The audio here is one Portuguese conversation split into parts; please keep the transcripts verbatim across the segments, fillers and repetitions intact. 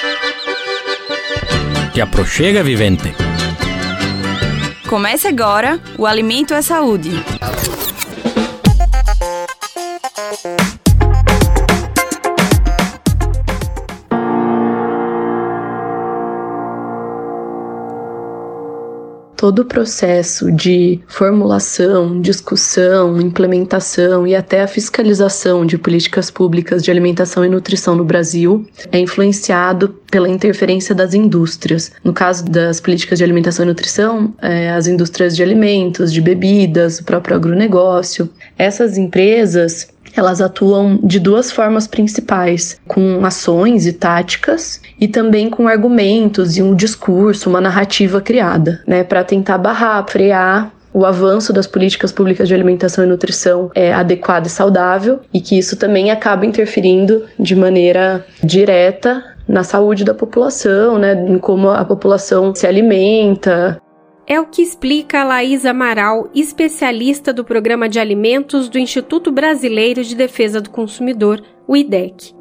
Te aproxega, vivente. Comece agora o Alimento é Saúde. Todo o processo de formulação, discussão, implementação e até a fiscalização de políticas públicas de alimentação e nutrição no Brasil é influenciado pela interferência das indústrias. No caso das políticas de alimentação e nutrição, é, as indústrias de alimentos, de bebidas, o próprio agronegócio. Essas empresas, elas atuam de duas formas principais, com ações e táticas e também com argumentos e um discurso, uma narrativa criada, né, para tentar barrar, frear o avanço das políticas públicas de alimentação e nutrição é adequada e saudável, e que isso também acaba interferindo de maneira direta na saúde da população, né, em como a população se alimenta. É o que explica a Laís Amaral, especialista do Programa de Alimentos do Instituto Brasileiro de Defesa do Consumidor, o I D E C.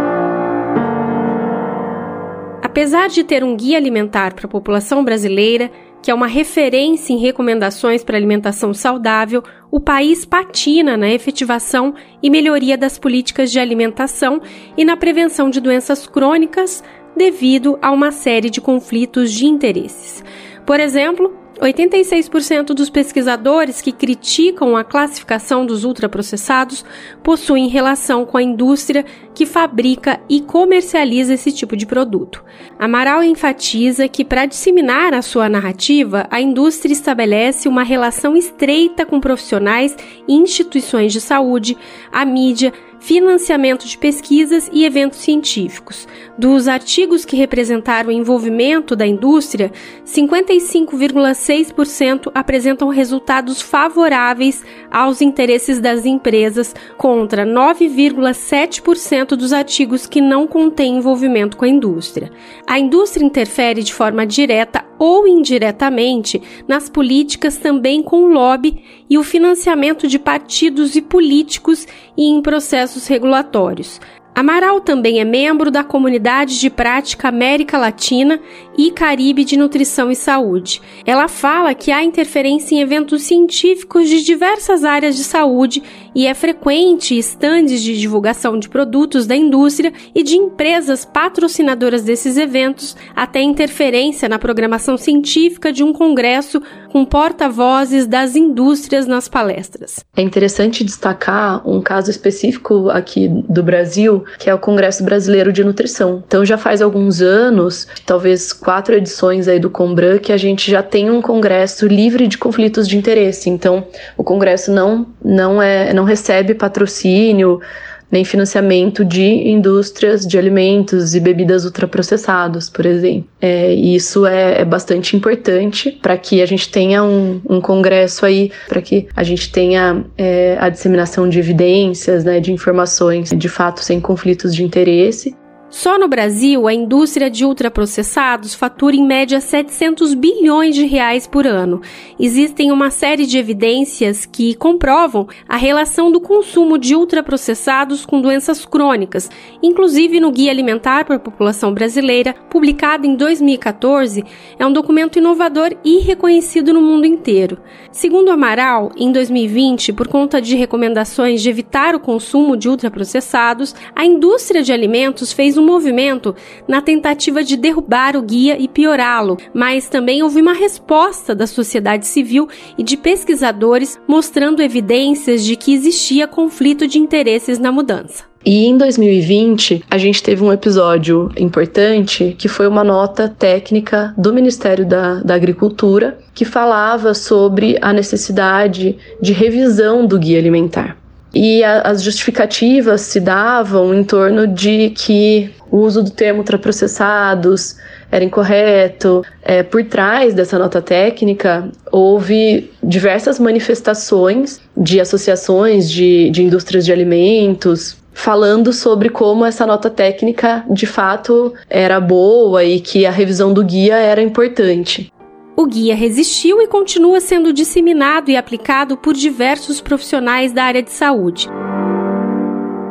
Apesar de ter um guia alimentar para a população brasileira, que é uma referência em recomendações para alimentação saudável, o país patina na efetivação e melhoria das políticas de alimentação e na prevenção de doenças crônicas devido a uma série de conflitos de interesses. Por exemplo, oitenta e seis por cento dos pesquisadores que criticam a classificação dos ultraprocessados possuem relação com a indústria que fabrica e comercializa esse tipo de produto. Amaral enfatiza que, para disseminar a sua narrativa, a indústria estabelece uma relação estreita com profissionais e instituições de saúde, a mídia, financiamento de pesquisas e eventos científicos. Dos artigos que representaram o envolvimento da indústria, cinquenta e cinco vírgula seis por cento apresentam resultados favoráveis aos interesses das empresas, contra nove vírgula sete por cento dos artigos que não contêm envolvimento com a indústria. A indústria interfere de forma direta ou indiretamente nas políticas também com o lobby e o financiamento de partidos e políticos e em processos regulatórios. Amaral também é membro da Comunidade de Prática América Latina e Caribe de Nutrição e Saúde. Ela fala que há interferência em eventos científicos de diversas áreas de saúde e é frequente estandes de divulgação de produtos da indústria e de empresas patrocinadoras desses eventos, até interferência na programação científica de um congresso com porta-vozes das indústrias nas palestras. É interessante destacar um caso específico aqui do Brasil, que é o Congresso Brasileiro de Nutrição. Então já faz alguns anos, talvez quatro edições aí do Combran, que a gente já tem um congresso livre de conflitos de interesse. Então o congresso não, não, é, não recebe patrocínio nem financiamento de indústrias de alimentos e bebidas ultraprocessados, por exemplo. É, e isso é, é bastante importante para que a gente tenha um, um congresso aí, para que a gente tenha é, a disseminação de evidências, né, de informações, de fato, sem conflitos de interesse. Só no Brasil, a indústria de ultraprocessados fatura em média setecentos bilhões de reais por ano. Existem uma série de evidências que comprovam a relação do consumo de ultraprocessados com doenças crônicas, inclusive no Guia Alimentar para a População Brasileira, publicado em dois mil e catorze, é um documento inovador e reconhecido no mundo inteiro. Segundo Amaral, em dois mil e vinte, por conta de recomendações de evitar o consumo de ultraprocessados, a indústria de alimentos fez um movimento na tentativa de derrubar o guia e piorá-lo, mas também houve uma resposta da sociedade civil e de pesquisadores mostrando evidências de que existia conflito de interesses na mudança. E em dois mil e vinte, a gente teve um episódio importante, que foi uma nota técnica do Ministério da, da Agricultura, que falava sobre a necessidade de revisão do guia alimentar. E a, as justificativas se davam em torno de que o uso do termo ultraprocessados era incorreto. É, por trás dessa nota técnica, houve diversas manifestações de associações de, de indústrias de alimentos, falando sobre como essa nota técnica de fato era boa e que a revisão do guia era importante. O guia resistiu e continua sendo disseminado e aplicado por diversos profissionais da área de saúde.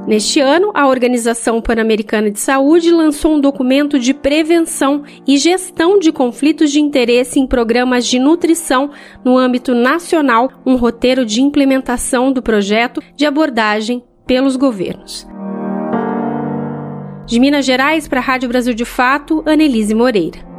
Neste ano, a Organização Pan-Americana de Saúde lançou um documento de prevenção e gestão de conflitos de interesse em programas de nutrição no âmbito nacional, um roteiro de implementação do projeto de abordagem pelos governos. De Minas Gerais, para a Rádio Brasil de Fato, Annelise Moreira.